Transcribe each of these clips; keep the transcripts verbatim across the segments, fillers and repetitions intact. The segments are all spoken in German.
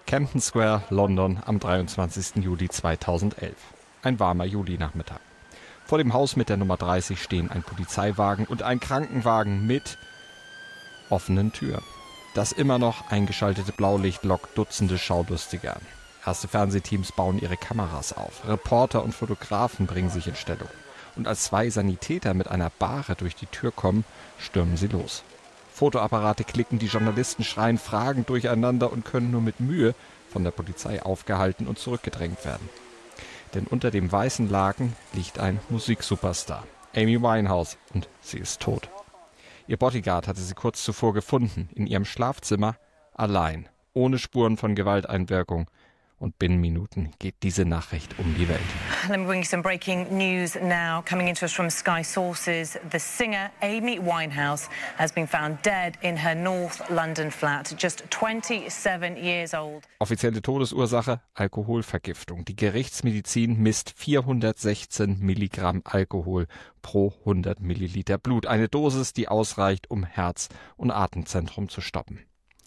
Camden Square, London, am dreiundzwanzigsten Juli zweitausendelf. Ein warmer Julinachmittag. Vor dem Haus mit der Nummer dreißig stehen ein Polizeiwagen und ein Krankenwagen mit offenen Türen. Das immer noch eingeschaltete Blaulicht lockt Dutzende Schaulustige an. Erste Fernsehteams bauen ihre Kameras auf. Reporter und Fotografen bringen sich in Stellung. Und als zwei Sanitäter mit einer Bahre durch die Tür kommen, stürmen sie los. Fotoapparate klicken, die Journalisten schreien Fragen durcheinander und können nur mit Mühe von der Polizei aufgehalten und zurückgedrängt werden. Denn unter dem weißen Laken liegt ein Musiksuperstar, Amy Winehouse, und sie ist tot. Ihr Bodyguard hatte sie kurz zuvor gefunden, in ihrem Schlafzimmer, allein, ohne Spuren von Gewalteinwirkung. Und binnen Minuten geht diese Nachricht um die Welt. Let me bring you some breaking news now. Coming into us from Sky Sources, the singer Amy Winehouse has been found dead in her North London flat, just twenty-seven years old. Offizielle Todesursache: Alkoholvergiftung. Die Gerichtsmedizin misst vierhundertsechzehn Milligramm Alkohol pro hundert Milliliter Blut. Eine Dosis, die ausreicht, um Herz- und Atemzentrum zu stoppen.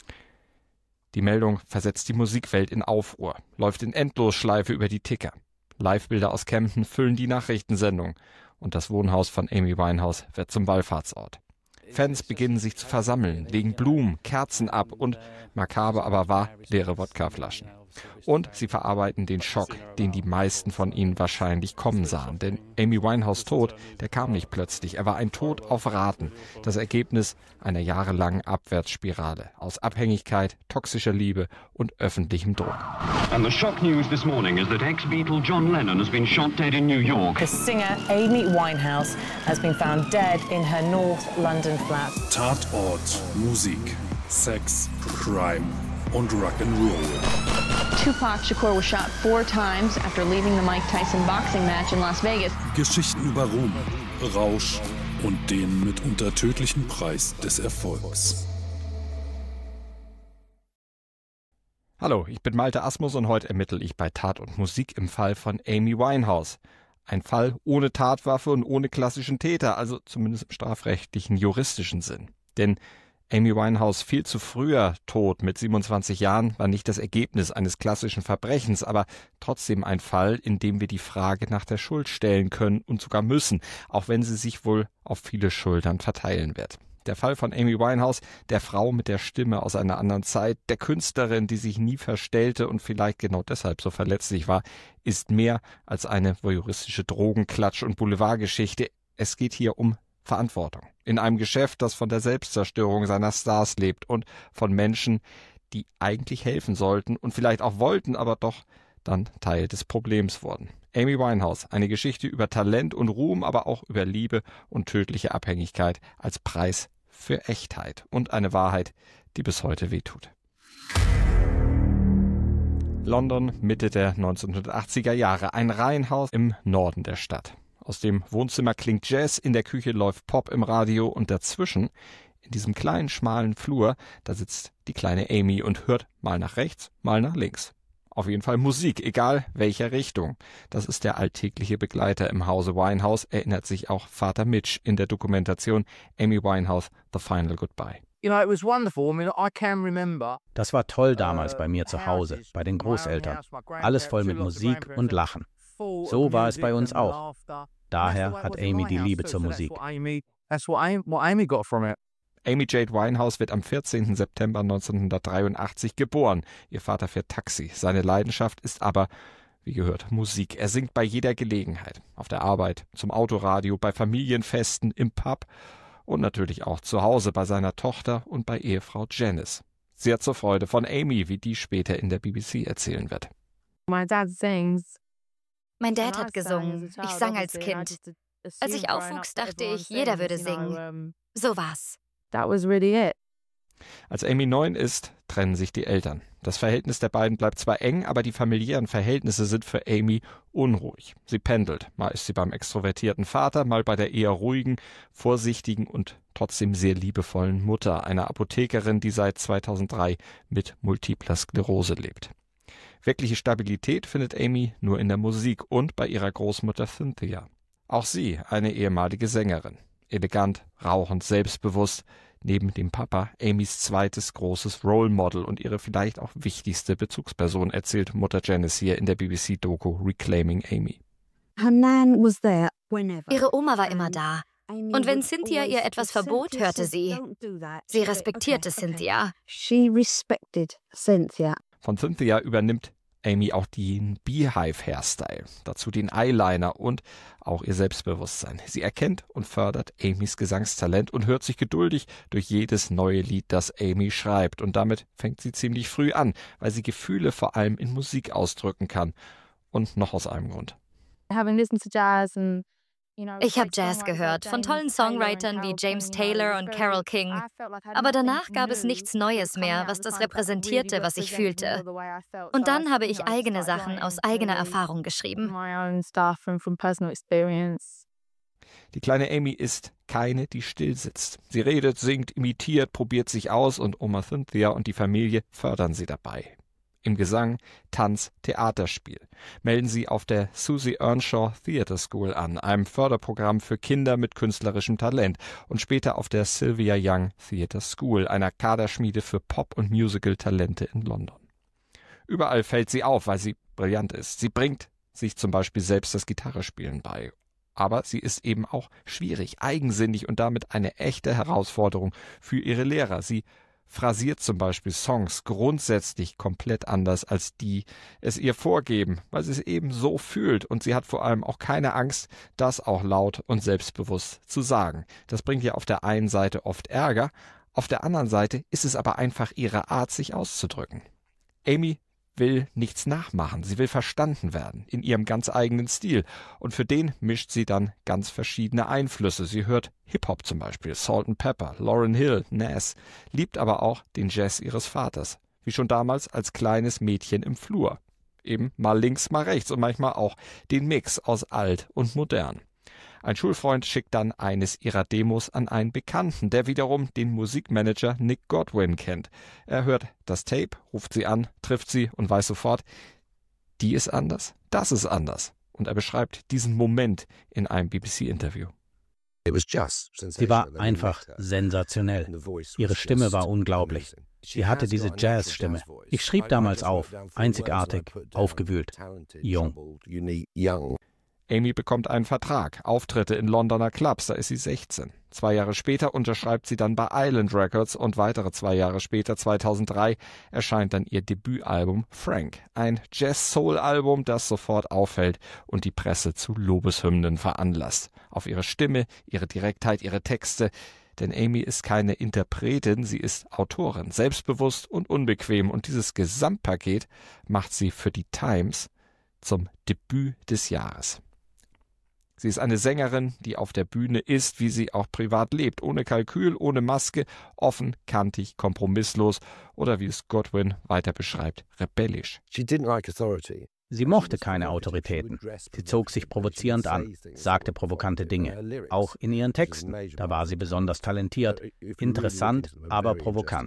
Die Meldung versetzt die Musikwelt in Aufruhr, läuft in Endlosschleife über die Ticker. Livebilder aus Camden füllen die Nachrichtensendung und das Wohnhaus von Amy Winehouse wird zum Wallfahrtsort. Fans beginnen sich zu versammeln, legen Blumen, Kerzen ab und, makaber aber wahr, leere Wodkaflaschen. Und sie verarbeiten den Schock, den die meisten von ihnen wahrscheinlich kommen sahen. Denn Amy Winehouse Tod, der kam nicht plötzlich. Er war ein Tod auf Raten. Das Ergebnis einer jahrelangen Abwärtsspirale aus Abhängigkeit, toxischer Liebe und öffentlichem Druck. And the shock news this morning is that ex-Beatle John Lennon has been shot dead in New York. The singer Amy Winehouse has been found dead in her North London flat. Tatort, Musik, Sex, Crime und Rock'n'Roll. Tupac Shakur was shot four times after leaving the Mike Tyson boxing match in Las Vegas. Geschichten über Ruhm, Rausch und den mitunter tödlichen Preis des Erfolgs. Hallo, ich bin Malte Asmus und heute ermittle ich bei Tat und Musik im Fall von Amy Winehouse. Ein Fall ohne Tatwaffe und ohne klassischen Täter, also zumindest im strafrechtlichen, juristischen Sinn. Denn Amy Winehouse viel zu früher tot mit siebenundzwanzig Jahren war nicht das Ergebnis eines klassischen Verbrechens, aber trotzdem ein Fall, in dem wir die Frage nach der Schuld stellen können und sogar müssen, auch wenn sie sich wohl auf viele Schultern verteilen wird. Der Fall von Amy Winehouse, der Frau mit der Stimme aus einer anderen Zeit, der Künstlerin, die sich nie verstellte und vielleicht genau deshalb so verletzlich war, ist mehr als eine voyeuristische Drogenklatsch- und Boulevardgeschichte. Es geht hier um Verantwortung. In einem Geschäft, das von der Selbstzerstörung seiner Stars lebt und von Menschen, die eigentlich helfen sollten und vielleicht auch wollten, aber doch dann Teil des Problems wurden. Amy Winehouse, eine Geschichte über Talent und Ruhm, aber auch über Liebe und tödliche Abhängigkeit als Preis für Echtheit und eine Wahrheit, die bis heute wehtut. London, Mitte der neunzehnhundertachtziger Jahre, ein Reihenhaus im Norden der Stadt. Aus dem Wohnzimmer klingt Jazz, in der Küche läuft Pop im Radio und dazwischen, in diesem kleinen, schmalen Flur, da sitzt die kleine Amy und hört mal nach rechts, mal nach links. Auf jeden Fall Musik, egal welcher Richtung. Das ist der alltägliche Begleiter im Hause Winehouse, erinnert sich auch Vater Mitch in der Dokumentation Amy Winehouse, The Final Goodbye. Das war toll damals bei mir zu Hause, bei den Großeltern. Alles voll mit Musik und Lachen. So war es bei uns auch. Daher hat Amy die Liebe zur Musik. Amy Jade Winehouse wird am vierzehnten September neunzehnhundertdreiundachtzig geboren. Ihr Vater fährt Taxi. Seine Leidenschaft ist aber, wie gehört, Musik. Er singt bei jeder Gelegenheit. Auf der Arbeit, zum Autoradio, bei Familienfesten, im Pub und natürlich auch zu Hause bei seiner Tochter und bei Ehefrau Janice. Sehr zur Freude von Amy, wie die später in der B B C erzählen wird. My dad sings. Mein Dad hat gesungen. Ich sang als Kind. Als ich aufwuchs, dachte ich, jeder würde singen. So war's. That was really it. Als Amy neun ist, trennen sich die Eltern. Das Verhältnis der beiden bleibt zwar eng, aber die familiären Verhältnisse sind für Amy unruhig. Sie pendelt. Mal ist sie beim extrovertierten Vater, mal bei der eher ruhigen, vorsichtigen und trotzdem sehr liebevollen Mutter, einer Apothekerin, die seit zweitausenddrei mit multipler Sklerose lebt. Wirkliche Stabilität findet Amy nur in der Musik und bei ihrer Großmutter Cynthia. Auch sie, eine ehemalige Sängerin. Elegant, rauchend, selbstbewusst, neben dem Papa Amys zweites großes Role Model und ihre vielleicht auch wichtigste Bezugsperson, erzählt Mutter Janice hier in der B B C-Doku Reclaiming Amy. Ihre Oma war immer da. Und wenn Cynthia ihr etwas verbot, hörte sie. Sie respektierte Cynthia. Von Cynthia übernimmt Amy auch den Beehive-Hairstyle, dazu den Eyeliner und auch ihr Selbstbewusstsein. Sie erkennt und fördert Amys Gesangstalent und hört sich geduldig durch jedes neue Lied, das Amy schreibt. Und damit fängt sie ziemlich früh an, weil sie Gefühle vor allem in Musik ausdrücken kann. Und noch aus einem Grund. Ich habe Jazz gehört, von tollen Songwritern wie James Taylor und Carole King. Aber danach gab es nichts Neues mehr, was das repräsentierte, was ich fühlte. Und dann habe ich eigene Sachen aus eigener Erfahrung geschrieben. Die kleine Amy ist keine, die still sitzt. Sie redet, singt, imitiert, probiert sich aus und Oma Cynthia und die Familie fördern sie dabei. Im Gesang, Tanz, Theaterspiel. Melden Sie auf der Susie Earnshaw Theatre School an, einem Förderprogramm für Kinder mit künstlerischem Talent, und später auf der Sylvia Young Theatre School, einer Kaderschmiede für Pop- und Musical-Talente in London. Überall fällt sie auf, weil sie brillant ist. Sie bringt sich zum Beispiel selbst das Gitarrespielen bei. Aber sie ist eben auch schwierig, eigensinnig und damit eine echte Herausforderung für ihre Lehrer. Sie phrasiert zum Beispiel Songs grundsätzlich komplett anders, als die es ihr vorgeben, weil sie es eben so fühlt, und sie hat vor allem auch keine Angst, das auch laut und selbstbewusst zu sagen. Das bringt ihr auf der einen Seite oft Ärger, auf der anderen Seite ist es aber einfach ihre Art, sich auszudrücken. Amy will nichts nachmachen, sie will verstanden werden, in ihrem ganz eigenen Stil. Und für den mischt sie dann ganz verschiedene Einflüsse. Sie hört Hip-Hop zum Beispiel, Salt and Pepper, Lauryn Hill, Nas, liebt aber auch den Jazz ihres Vaters, wie schon damals als kleines Mädchen im Flur. Eben mal links, mal rechts und manchmal auch den Mix aus alt und modern. Ein Schulfreund schickt dann eines ihrer Demos an einen Bekannten, der wiederum den Musikmanager Nick Godwin kennt. Er hört das Tape, ruft sie an, trifft sie und weiß sofort, die ist anders, das ist anders. Und er beschreibt diesen Moment in einem B B C-Interview. Sie war einfach sensationell. Ihre Stimme war unglaublich. Sie hatte diese Jazzstimme. Ich schrieb damals auf, einzigartig, aufgewühlt, jung. Amy bekommt einen Vertrag, Auftritte in Londoner Clubs, da ist sie sechzehn. Zwei Jahre später unterschreibt sie dann bei Island Records und weitere zwei Jahre später, zweitausenddrei, erscheint dann ihr Debütalbum Frank. Ein Jazz-Soul-Album, das sofort auffällt und die Presse zu Lobeshymnen veranlasst. Auf ihre Stimme, ihre Direktheit, ihre Texte. Denn Amy ist keine Interpretin, sie ist Autorin, selbstbewusst und unbequem. Und dieses Gesamtpaket macht sie für die Times zum Debüt des Jahres. Sie ist eine Sängerin, die auf der Bühne ist, wie sie auch privat lebt, ohne Kalkül, ohne Maske, offen, kantig, kompromisslos oder wie es Godwin weiter beschreibt, rebellisch. Sie mochte keine Autoritäten. Sie zog sich provozierend an, sagte provokante Dinge. Auch in ihren Texten, da war sie besonders talentiert, interessant, aber provokant.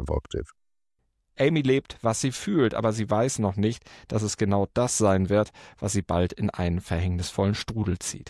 Amy lebt, was sie fühlt, aber sie weiß noch nicht, dass es genau das sein wird, was sie bald in einen verhängnisvollen Strudel zieht.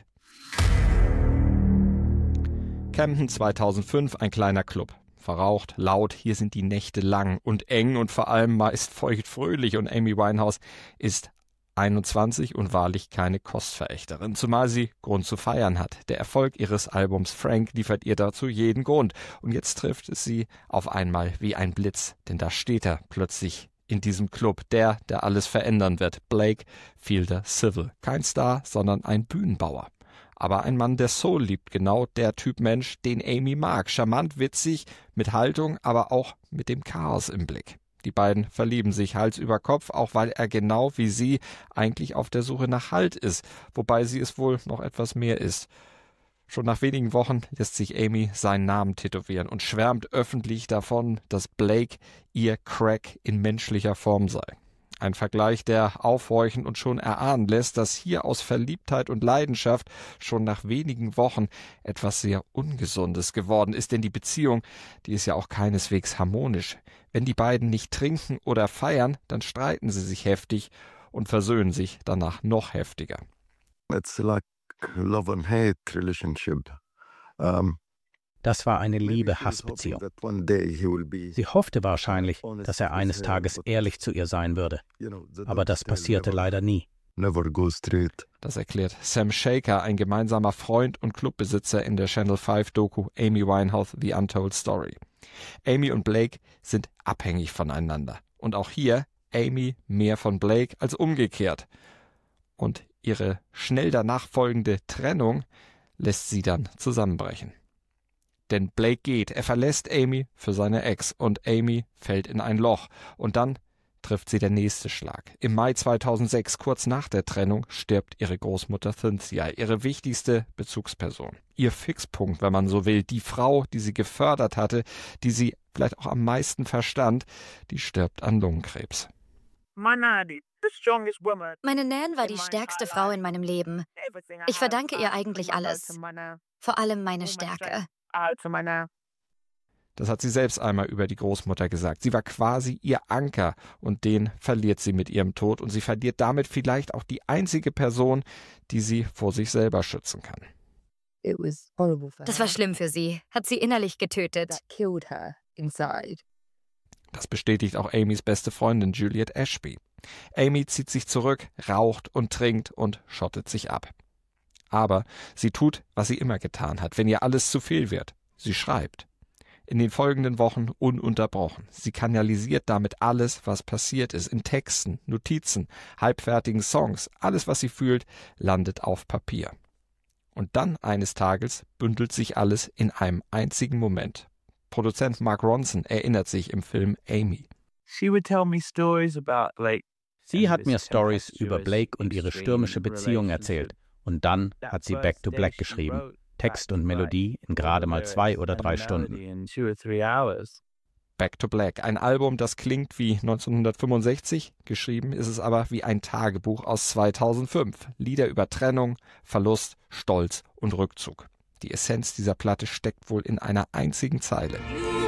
Camden zweitausendfünf, ein kleiner Club. Verraucht, laut, hier sind die Nächte lang und eng und vor allem meist feuchtfröhlich, und Amy Winehouse ist einundzwanzig und wahrlich keine Kostverächterin, zumal sie Grund zu feiern hat. Der Erfolg ihres Albums Frank liefert ihr dazu jeden Grund. Und jetzt trifft es sie auf einmal wie ein Blitz, denn da steht er plötzlich in diesem Club, der, der alles verändern wird, Blake Fielder Civil. Kein Star, sondern ein Bühnenbauer. Aber ein Mann, der Soul liebt, genau der Typ Mensch, den Amy mag. Charmant, witzig, mit Haltung, aber auch mit dem Chaos im Blick. Die beiden verlieben sich Hals über Kopf, auch weil er genau wie sie eigentlich auf der Suche nach Halt ist, wobei sie es wohl noch etwas mehr ist. Schon nach wenigen Wochen lässt sich Amy seinen Namen tätowieren und schwärmt öffentlich davon, dass Blake ihr Crack in menschlicher Form sei. Ein Vergleich, der aufhorchen und schon erahnen lässt, dass hier aus Verliebtheit und Leidenschaft schon nach wenigen Wochen etwas sehr Ungesundes geworden ist, denn die Beziehung, die ist ja auch keineswegs harmonisch. Wenn die beiden nicht trinken oder feiern, dann streiten sie sich heftig und versöhnen sich danach noch heftiger. It's like love and hate relationship. Um Das war eine Liebe-Hass-Beziehung. Sie hoffte wahrscheinlich, dass er eines Tages ehrlich zu ihr sein würde. Aber das passierte leider nie. Das erklärt Sam Shaker, ein gemeinsamer Freund und Clubbesitzer in der Channel fünf Doku Amy Winehouse The Untold Story. Amy und Blake sind abhängig voneinander. Und auch hier Amy mehr von Blake als umgekehrt. Und ihre schnell danach folgende Trennung lässt sie dann zusammenbrechen. Denn Blake geht, er verlässt Amy für seine Ex und Amy fällt in ein Loch. Und dann trifft sie der nächste Schlag. Im Mai zweitausendsechs, kurz nach der Trennung, stirbt ihre Großmutter Cynthia, ihre wichtigste Bezugsperson. Ihr Fixpunkt, wenn man so will, die Frau, die sie gefördert hatte, die sie vielleicht auch am meisten verstand, die stirbt an Lungenkrebs. Meine Nan war die stärkste Frau in meinem Leben. Ich verdanke ihr eigentlich alles. Vor allem meine Stärke. Das hat sie selbst einmal über die Großmutter gesagt. Sie war quasi ihr Anker und den verliert sie mit ihrem Tod und sie verliert damit vielleicht auch die einzige Person, die sie vor sich selber schützen kann. Das war schlimm für sie, hat sie innerlich getötet. Das bestätigt auch Amys beste Freundin Juliet Ashby. Amy zieht sich zurück, raucht und trinkt und schottet sich ab. Aber sie tut, was sie immer getan hat, wenn ihr alles zu viel wird. Sie schreibt. In den folgenden Wochen ununterbrochen. Sie kanalisiert damit alles, was passiert ist, in Texten, Notizen, halbfertigen Songs. Alles, was sie fühlt, landet auf Papier. Und dann eines Tages bündelt sich alles in einem einzigen Moment. Produzent Mark Ronson erinnert sich im Film Amy. Sie hat mir Stories über Blake und ihre stürmische Beziehung erzählt. Und dann hat sie Back to Black geschrieben. Text und Melodie in gerade mal zwei oder drei Stunden. Back to Black, ein Album, das klingt wie neunzehnhundertfünfundsechzig, geschrieben ist es aber wie ein Tagebuch aus zweitausendfünf. Lieder über Trennung, Verlust, Stolz und Rückzug. Die Essenz dieser Platte steckt wohl in einer einzigen Zeile.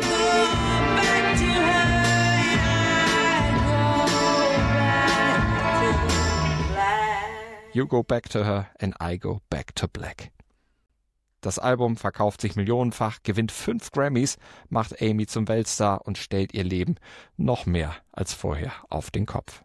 You go back to her and I go back to black. Das Album verkauft sich millionenfach, gewinnt fünf Grammys, macht Amy zum Weltstar und stellt ihr Leben noch mehr als vorher auf den Kopf.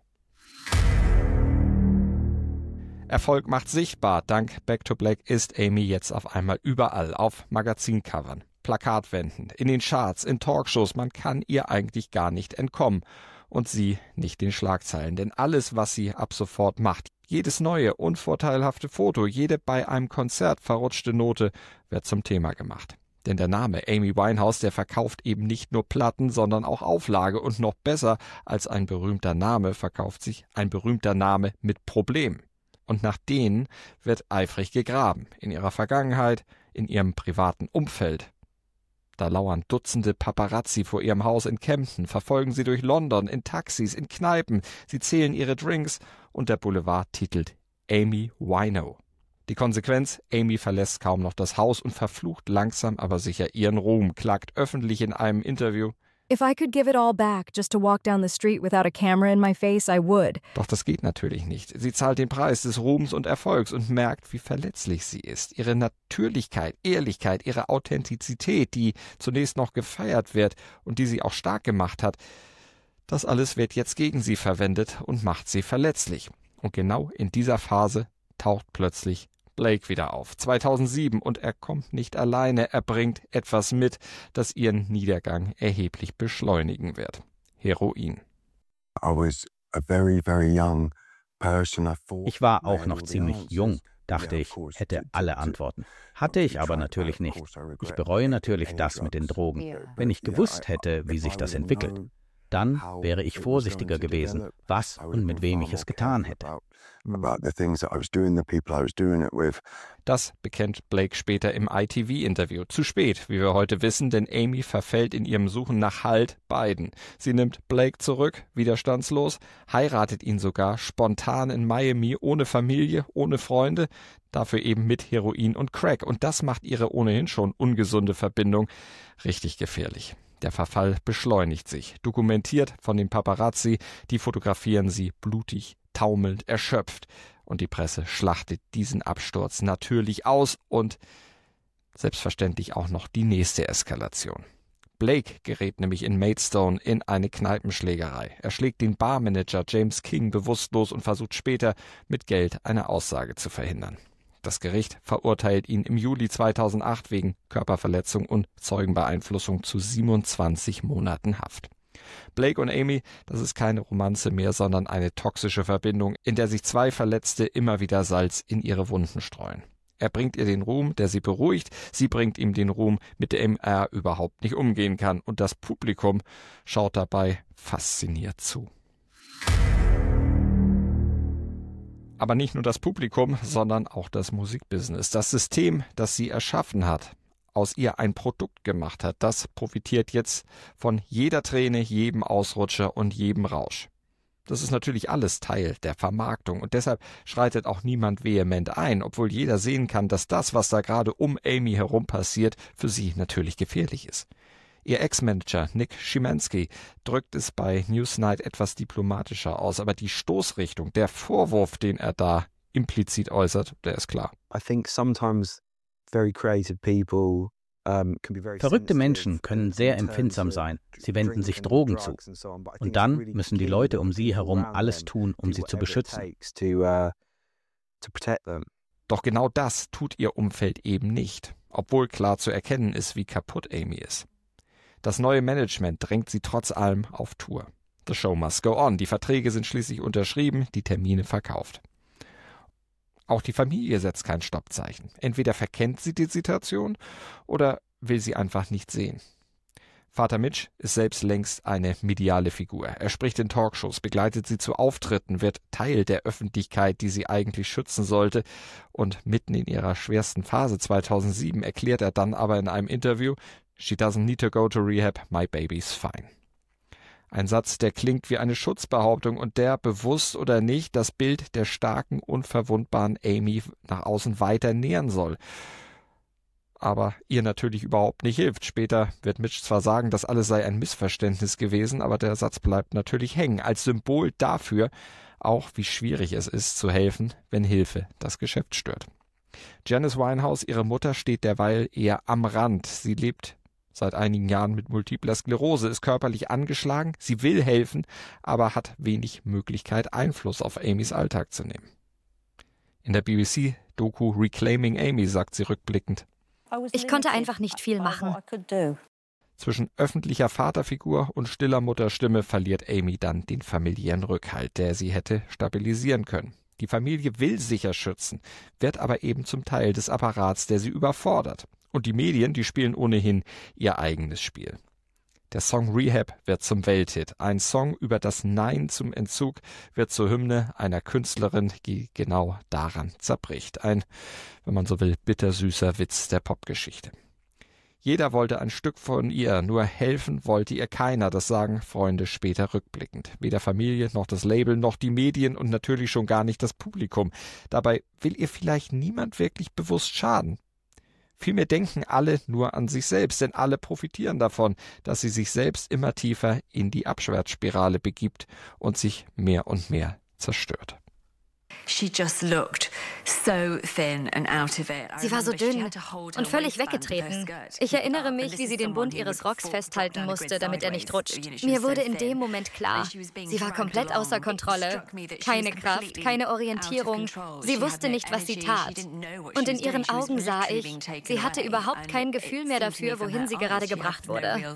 Erfolg macht sichtbar. Dank Back to Black ist Amy jetzt auf einmal überall, auf Magazincovern, Plakatwänden, in den Charts, in Talkshows. Man kann ihr eigentlich gar nicht entkommen. Und sie nicht den Schlagzeilen. Denn alles, was sie ab sofort macht, jedes neue, unvorteilhafte Foto, jede bei einem Konzert verrutschte Note wird zum Thema gemacht. Denn der Name Amy Winehouse, der verkauft eben nicht nur Platten, sondern auch Auflage. Und noch besser als ein berühmter Name verkauft sich ein berühmter Name mit Problemen. Und nach denen wird eifrig gegraben. In ihrer Vergangenheit, in ihrem privaten Umfeld. Da lauern Dutzende Paparazzi vor ihrem Haus in Kempten, verfolgen sie durch London, in Taxis, in Kneipen. Sie zählen ihre Drinks und der Boulevard titelt Amy Wino. Die Konsequenz, Amy verlässt kaum noch das Haus und verflucht langsam aber sicher ihren Ruhm, klagt öffentlich in einem Interview: If I could give it all back just to walk down the street without a camera in my face, I would. Doch das geht natürlich nicht. Sie zahlt den Preis des Ruhms und Erfolgs und merkt, wie verletzlich sie ist. Ihre Natürlichkeit, Ehrlichkeit, ihre Authentizität, die zunächst noch gefeiert wird und die sie auch stark gemacht hat, das alles wird jetzt gegen sie verwendet und macht sie verletzlich. Und genau in dieser Phase taucht plötzlich Blake wieder auf, zweitausendsieben, und er kommt nicht alleine, er bringt etwas mit, das ihren Niedergang erheblich beschleunigen wird. Heroin. Ich war auch noch ziemlich jung, dachte ich, hätte alle Antworten. Hatte ich aber natürlich nicht. Ich bereue natürlich das mit den Drogen. Wenn ich gewusst hätte, wie sich das entwickelt, dann wäre ich vorsichtiger gewesen, was und mit wem ich es getan hätte. Das bekennt Blake später im I T V-Interview. Zu spät, wie wir heute wissen, denn Amy verfällt in ihrem Suchen nach Halt beiden. Sie nimmt Blake zurück, widerstandslos, heiratet ihn sogar spontan in Miami, ohne Familie, ohne Freunde, dafür eben mit Heroin und Crack. Und das macht ihre ohnehin schon ungesunde Verbindung richtig gefährlich. Der Verfall beschleunigt sich, dokumentiert von den Paparazzi, die fotografieren sie blutig, taumelnd, erschöpft. Und die Presse schlachtet diesen Absturz natürlich aus und selbstverständlich auch noch die nächste Eskalation. Blake gerät nämlich in Maidstone in eine Kneipenschlägerei. Er schlägt den Barmanager James King bewusstlos und versucht später mit Geld eine Aussage zu verhindern. Das Gericht verurteilt ihn im Juli zweitausendacht wegen Körperverletzung und Zeugenbeeinflussung zu siebenundzwanzig Monaten Haft. Blake und Amy, das ist keine Romanze mehr, sondern eine toxische Verbindung, in der sich zwei Verletzte immer wieder Salz in ihre Wunden streuen. Er bringt ihr den Ruhm, der sie beruhigt, sie bringt ihm den Ruhm, mit dem er überhaupt nicht umgehen kann, und das Publikum schaut dabei fasziniert zu. Aber nicht nur das Publikum, sondern auch das Musikbusiness. Das System, das sie erschaffen hat, aus ihr ein Produkt gemacht hat, das profitiert jetzt von jeder Träne, jedem Ausrutscher und jedem Rausch. Das ist natürlich alles Teil der Vermarktung und deshalb schreitet auch niemand vehement ein, obwohl jeder sehen kann, dass das, was da gerade um Amy herum passiert, für sie natürlich gefährlich ist. Ihr Ex-Manager Nick Szymanski drückt es bei Newsnight etwas diplomatischer aus, aber die Stoßrichtung, der Vorwurf, den er da implizit äußert, der ist klar. I think sometimes very creative people Verrückte Menschen können sehr empfindsam sein. Sie wenden sich Drogen zu. Und dann müssen die Leute um sie herum alles tun, um sie zu beschützen. Doch genau das tut ihr Umfeld eben nicht, obwohl klar zu erkennen ist, wie kaputt Amy ist. Das neue Management drängt sie trotz allem auf Tour. The show must go on. Die Verträge sind schließlich unterschrieben, die Termine verkauft. Auch die Familie setzt kein Stoppzeichen. Entweder verkennt sie die Situation oder will sie einfach nicht sehen. Vater Mitch ist selbst längst eine mediale Figur. Er spricht in Talkshows, begleitet sie zu Auftritten, wird Teil der Öffentlichkeit, die sie eigentlich schützen sollte. Und mitten in ihrer schwersten Phase zweitausendsieben erklärt er dann aber in einem Interview, "She doesn't need to go to rehab, my baby's fine." Ein Satz, der klingt wie eine Schutzbehauptung und der, bewusst oder nicht, das Bild der starken, unverwundbaren Amy nach außen weiter nähern soll. Aber ihr natürlich überhaupt nicht hilft. Später wird Mitch zwar sagen, das alles sei ein Missverständnis gewesen, aber der Satz bleibt natürlich hängen, als Symbol dafür, auch wie schwierig es ist, zu helfen, wenn Hilfe das Geschäft stört. Janice Winehouse, ihre Mutter, steht derweil eher am Rand. Sie lebt seit einigen Jahren mit multipler Sklerose, ist körperlich angeschlagen, sie will helfen, aber hat wenig Möglichkeit, Einfluss auf Amys Alltag zu nehmen. In der B B C-Doku Reclaiming Amy sagt sie rückblickend: Ich konnte einfach nicht viel machen. Zwischen öffentlicher Vaterfigur und stiller Mutterstimme verliert Amy dann den familiären Rückhalt, der sie hätte stabilisieren können. Die Familie will sicher schützen, wird aber eben zum Teil des Apparats, der sie überfordert. Und die Medien, die spielen ohnehin ihr eigenes Spiel. Der Song Rehab wird zum Welthit. Ein Song über das Nein zum Entzug wird zur Hymne einer Künstlerin, die genau daran zerbricht. Ein, wenn man so will, bittersüßer Witz der Popgeschichte. Jeder wollte ein Stück von ihr, nur helfen wollte ihr keiner, das sagen Freunde später rückblickend. Weder Familie, noch das Label, noch die Medien und natürlich schon gar nicht das Publikum. Dabei will ihr vielleicht niemand wirklich bewusst schaden. Vielmehr denken alle nur an sich selbst, denn alle profitieren davon, dass sie sich selbst immer tiefer in die Abwärtsspirale begibt und sich mehr und mehr zerstört. Sie war so dünn und völlig weggetreten. Ich erinnere mich, wie sie den Bund ihres Rocks festhalten musste, damit er nicht rutscht. Mir wurde in dem Moment klar, sie war komplett außer Kontrolle. Keine Kraft, keine Orientierung. Sie wusste nicht, was sie tat. Und in ihren Augen sah ich, sie hatte überhaupt kein Gefühl mehr dafür, wohin sie gerade gebracht wurde.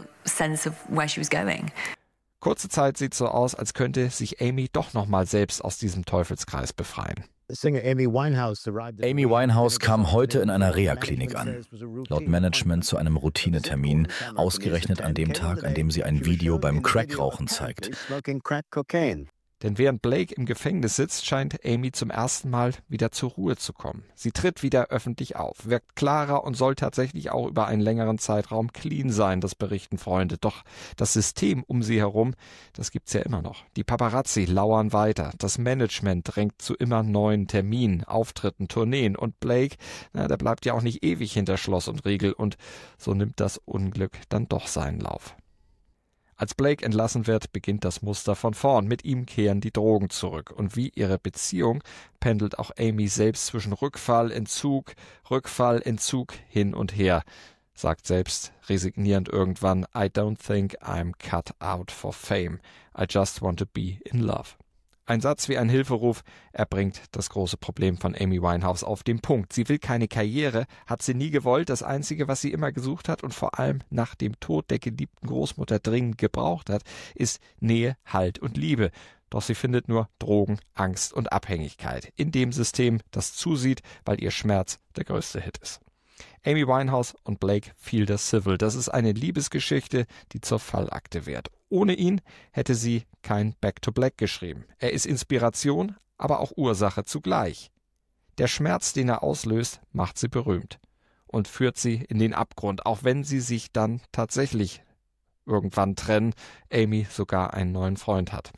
Kurze Zeit sieht so aus, als könnte sich Amy doch noch mal selbst aus diesem Teufelskreis befreien. Amy Winehouse kam heute in einer Reha-Klinik an. Laut Management zu einem Routinetermin, ausgerechnet an dem Tag, an dem sie ein Video beim Crackrauchen zeigt. Denn während Blake im Gefängnis sitzt, scheint Amy zum ersten Mal wieder zur Ruhe zu kommen. Sie tritt wieder öffentlich auf, wirkt klarer und soll tatsächlich auch über einen längeren Zeitraum clean sein, das berichten Freunde. Doch das System um sie herum, das gibt's ja immer noch. Die Paparazzi lauern weiter, das Management drängt zu immer neuen Terminen, Auftritten, Tourneen und Blake, na, der bleibt ja auch nicht ewig hinter Schloss und Riegel und so nimmt das Unglück dann doch seinen Lauf. Als Blake entlassen wird, beginnt das Muster von vorn. Mit ihm kehren die Drogen zurück. Und wie ihre Beziehung pendelt auch Amy selbst zwischen Rückfall, Entzug, Rückfall, Entzug hin und her. Sagt selbst resignierend irgendwann, I don't think I'm cut out for fame. I just want to be in love. Ein Satz wie ein Hilferuf, er bringt das große Problem von Amy Winehouse auf den Punkt. Sie will keine Karriere, hat sie nie gewollt. Das Einzige, was sie immer gesucht hat und vor allem nach dem Tod der geliebten Großmutter dringend gebraucht hat, ist Nähe, Halt und Liebe. Doch sie findet nur Drogen, Angst und Abhängigkeit in dem System, das zusieht, weil ihr Schmerz der größte Hit ist. Amy Winehouse und Blake Fielder Civil, das ist eine Liebesgeschichte, die zur Fallakte wird. Ohne ihn hätte sie kein Back to Black geschrieben. Er ist Inspiration, aber auch Ursache zugleich. Der Schmerz, den er auslöst, macht sie berühmt und führt sie in den Abgrund, auch wenn sie sich dann tatsächlich irgendwann trennen, Amy sogar einen neuen Freund hat.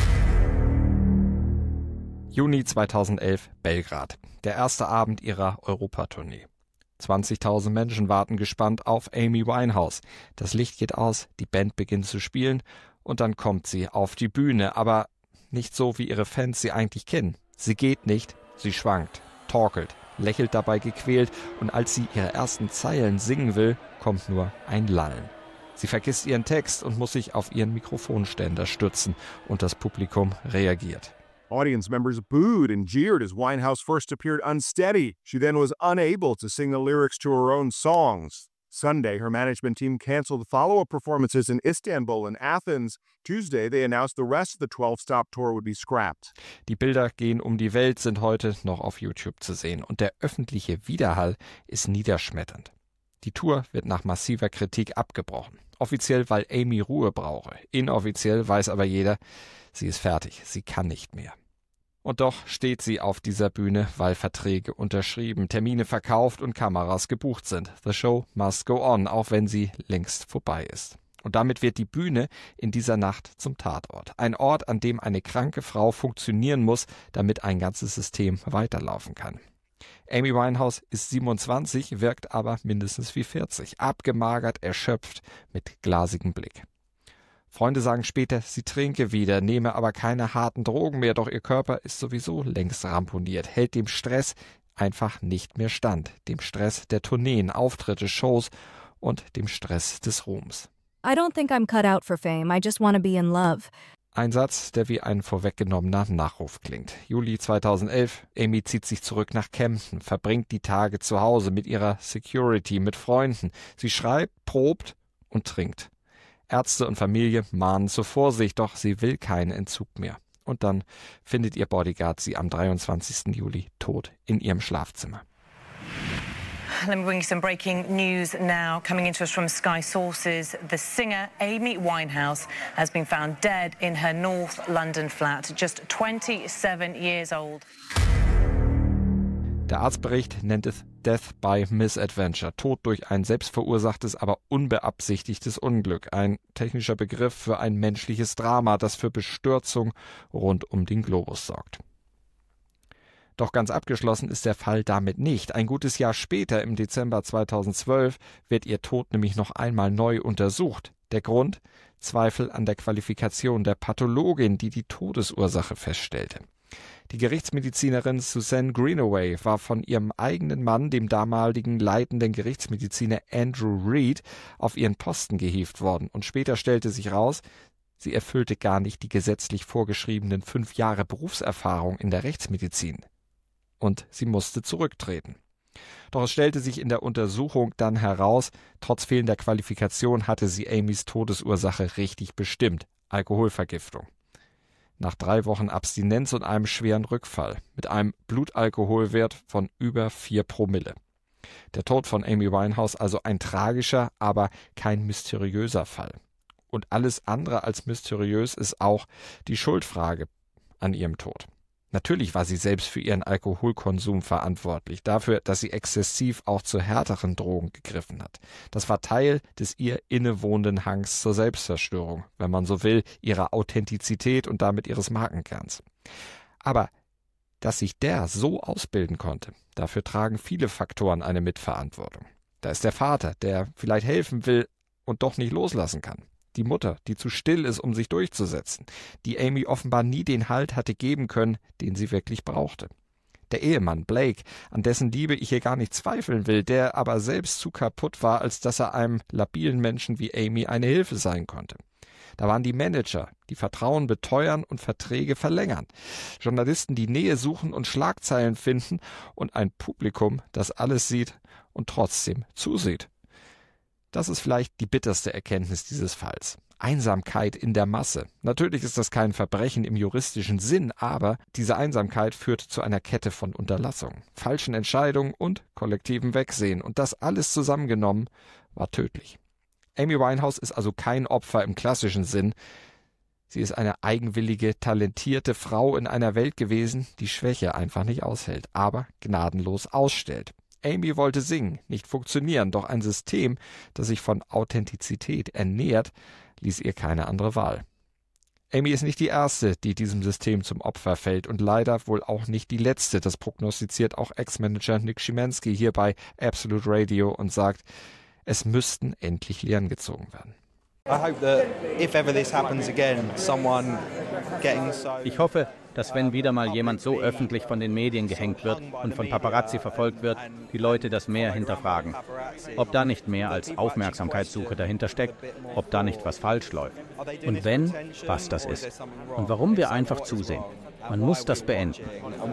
Juni zweitausendelf, Belgrad. Der erste Abend ihrer Europatournee. zwanzigtausend Menschen warten gespannt auf Amy Winehouse. Das Licht geht aus, die Band beginnt zu spielen und dann kommt sie auf die Bühne, aber nicht so, wie ihre Fans sie eigentlich kennen. Sie geht nicht, sie schwankt, torkelt, lächelt dabei gequält und als sie ihre ersten Zeilen singen will, kommt nur ein Lallen. Sie vergisst ihren Text und muss sich auf ihren Mikrofonständer stützen und das Publikum reagiert. Audience members booed and jeered as Winehouse first appeared unsteady. She then was unable to sing the lyrics to her own songs. Sunday, her management team canceled follow-up performances in Istanbul and Athens. Tuesday, they announced the rest of the twelve-stop tour would be scrapped. Die Bilder gehen um die Welt, sind heute noch auf YouTube zu sehen. Und der öffentliche Widerhall ist niederschmetternd. Die Tour wird nach massiver Kritik abgebrochen. Offiziell, weil Amy Ruhe brauche. Inoffiziell weiß aber jeder, sie ist fertig, sie kann nicht mehr. Und doch steht sie auf dieser Bühne, weil Verträge unterschrieben, Termine verkauft und Kameras gebucht sind. The show must go on, auch wenn sie längst vorbei ist. Und damit wird die Bühne in dieser Nacht zum Tatort. Ein Ort, an dem eine kranke Frau funktionieren muss, damit ein ganzes System weiterlaufen kann. Amy Winehouse ist siebenundzwanzig, wirkt aber mindestens wie vierzig. Abgemagert, erschöpft, mit glasigem Blick. Freunde sagen später, sie trinke wieder, nehme aber keine harten Drogen mehr, doch ihr Körper ist sowieso längst ramponiert, hält dem Stress einfach nicht mehr stand. Dem Stress der Tourneen, Auftritte, Shows und dem Stress des Ruhms. I don't think I'm cut out for fame, I just want to be in love. Ein Satz, der wie ein vorweggenommener Nachruf klingt. Juli zweitausendelf, Amy zieht sich zurück nach Kempten, verbringt die Tage zu Hause mit ihrer Security, mit Freunden. Sie schreibt, probt und trinkt. Ärzte und Familie mahnen zur Vorsicht, doch sie will keinen Entzug mehr. Und dann findet ihr Bodyguard sie am dreiundzwanzigsten Juli tot in ihrem Schlafzimmer. Let me bring you some breaking news now. Coming into us from Sky Sources, the singer Amy Winehouse has been found dead in her North London flat, just twenty-seven years old. Der Arztbericht nennt es Death by Misadventure, Tod durch ein selbstverursachtes, aber unbeabsichtigtes Unglück. Ein technischer Begriff für ein menschliches Drama, das für Bestürzung rund um den Globus sorgt. Doch ganz abgeschlossen ist der Fall damit nicht. Ein gutes Jahr später, im Dezember zweitausendzwölf, wird ihr Tod nämlich noch einmal neu untersucht. Der Grund? Zweifel an der Qualifikation der Pathologin, die die Todesursache feststellte. Die Gerichtsmedizinerin Suzanne Greenaway war von ihrem eigenen Mann, dem damaligen leitenden Gerichtsmediziner Andrew Reed, auf ihren Posten gehievt worden. Und später stellte sich raus, sie erfüllte gar nicht die gesetzlich vorgeschriebenen fünf Jahre Berufserfahrung in der Rechtsmedizin. Und sie musste zurücktreten. Doch es stellte sich in der Untersuchung dann heraus, trotz fehlender Qualifikation hatte sie Amys Todesursache richtig bestimmt: Alkoholvergiftung. Nach drei Wochen Abstinenz und einem schweren Rückfall mit einem Blutalkoholwert von über vier Promille. Der Tod von Amy Winehouse also ein tragischer, aber kein mysteriöser Fall. Und alles andere als mysteriös ist auch die Schuldfrage an ihrem Tod. Natürlich war sie selbst für ihren Alkoholkonsum verantwortlich, dafür, dass sie exzessiv auch zu härteren Drogen gegriffen hat. Das war Teil des ihr innewohnenden Hangs zur Selbstzerstörung, wenn man so will, ihrer Authentizität und damit ihres Markenkerns. Aber dass sich der so ausbilden konnte, dafür tragen viele Faktoren eine Mitverantwortung. Da ist der Vater, der vielleicht helfen will und doch nicht loslassen kann. Die Mutter, die zu still ist, um sich durchzusetzen, die Amy offenbar nie den Halt hatte geben können, den sie wirklich brauchte. Der Ehemann Blake, an dessen Liebe ich hier gar nicht zweifeln will, der aber selbst zu kaputt war, als dass er einem labilen Menschen wie Amy eine Hilfe sein konnte. Da waren die Manager, die Vertrauen beteuern und Verträge verlängern. Journalisten, die Nähe suchen und Schlagzeilen finden und ein Publikum, das alles sieht und trotzdem zusieht. Das ist vielleicht die bitterste Erkenntnis dieses Falls. Einsamkeit in der Masse. Natürlich ist das kein Verbrechen im juristischen Sinn, aber diese Einsamkeit führt zu einer Kette von Unterlassungen, falschen Entscheidungen und kollektivem Wegsehen. Und das alles zusammengenommen war tödlich. Amy Winehouse ist also kein Opfer im klassischen Sinn. Sie ist eine eigenwillige, talentierte Frau in einer Welt gewesen, die Schwäche einfach nicht aushält, aber gnadenlos ausstellt. Amy wollte singen, nicht funktionieren, doch ein System, das sich von Authentizität ernährt, ließ ihr keine andere Wahl. Amy ist nicht die erste, die diesem System zum Opfer fällt und leider wohl auch nicht die letzte. Das prognostiziert auch Ex-Manager Nick Szymanski hier bei Absolute Radio und sagt, es müssten endlich Lehren gezogen werden. Ich hoffe, dass wenn wieder mal jemand so öffentlich von den Medien gehängt wird und von Paparazzi verfolgt wird, die Leute das mehr hinterfragen. Ob da nicht mehr als Aufmerksamkeitssuche dahinter steckt, ob da nicht was falsch läuft. Und wenn, was das ist. Und warum wir einfach zusehen. Man muss das beenden.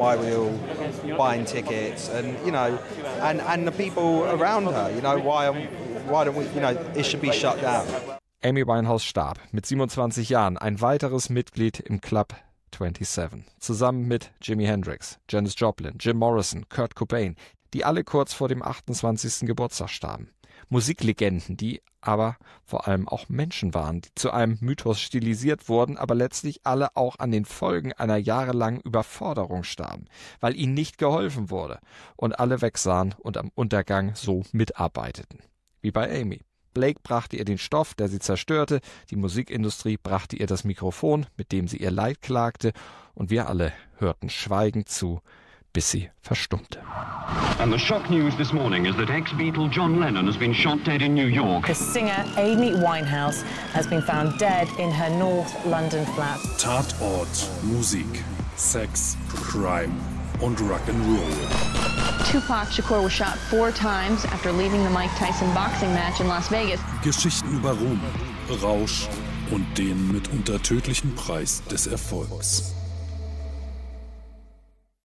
Amy Winehouse starb mit siebenundzwanzig Jahren, ein weiteres Mitglied im Club siebenundzwanzig, zusammen mit Jimi Hendrix, Janis Joplin, Jim Morrison, Kurt Cobain, die alle kurz vor dem achtundzwanzigsten Geburtstag starben. Musiklegenden, die aber vor allem auch Menschen waren, die zu einem Mythos stilisiert wurden, aber letztlich alle auch an den Folgen einer jahrelangen Überforderung starben, weil ihnen nicht geholfen wurde und alle wegsahen und am Untergang so mitarbeiteten. Wie bei Amy. Blake brachte ihr den Stoff, der sie zerstörte, die Musikindustrie brachte ihr das Mikrofon, mit dem sie ihr Leid klagte, und wir alle hörten schweigend zu, bis sie verstummte. And the shock news this morning is that ex-Beatle John Lennon has been shot dead in New York. The singer Amy Winehouse has been found dead in her North London flat. Tatort, Musik, Sex, Crime und Rock'n'Roll. Tupac Shakur was shot four times after leaving the Mike Tyson boxing match in Las Vegas. Geschichten über Ruhm, Rausch und den mitunter tödlichen Preis des Erfolgs.